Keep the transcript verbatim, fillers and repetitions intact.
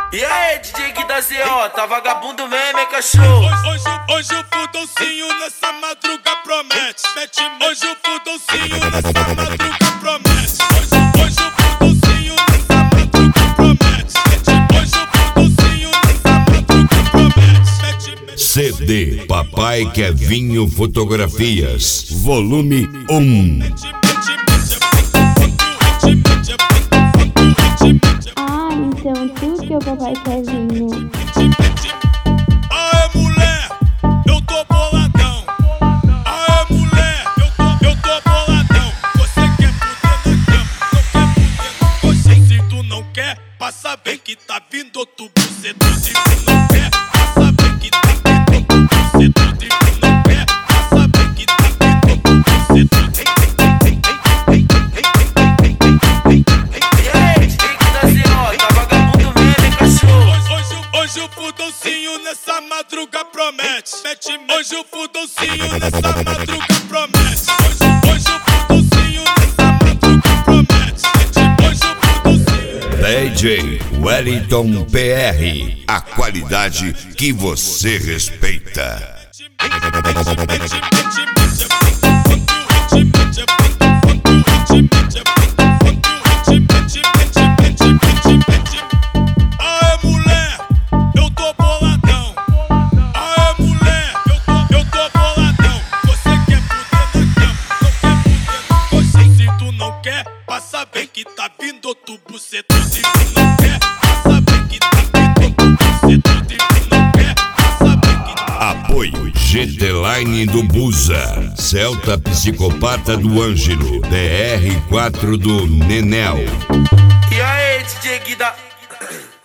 E aí, D J Guida Z O, tá vagabundo mesmo, hein, cachorro? Hoje, hoje o fudolcinho nessa madruga promete. Mete, hoje o fudolcinho nessa madruga promete. Hoje, hoje o fudolcinho nessa madruga promete. Mete, hoje o fudolcinho nessa madruga promete. Mete, mete. C D Papai Kevinho Fotografias, volume um. Ah, então tu que é o Papai Kevinho. Aê, mulher, eu tô boladão. Aê, mulher, eu tô, eu tô boladão. Você quer fuder na cama, não quer fuder no colchão. Se tu não quer, passa bem que tá vindo outro buceto. Se tu não quer, passa bem que tá vindo outro buceto. Se tu não quer, passa bem que tá vindo outro buceto. Hoje o fudolcinho nessa madruga promete. Mete, hoje o fudolcinho nessa madruga promete. Hoje, hoje o fudolcinho nessa madruga promete. Mete, hoje o fudolcinho. D J Wellington P R, a qualidade que você respeita. Passa bem que tá vindo outro buceto. Se tu não quer, passa bem que tá vindo outro buceto. Se tu não quer, passa bem que tá. Apoio G T Line do Buza, Celta Psicopata do Ângelo, D R quatro do Nenel. E aí, D J Guida...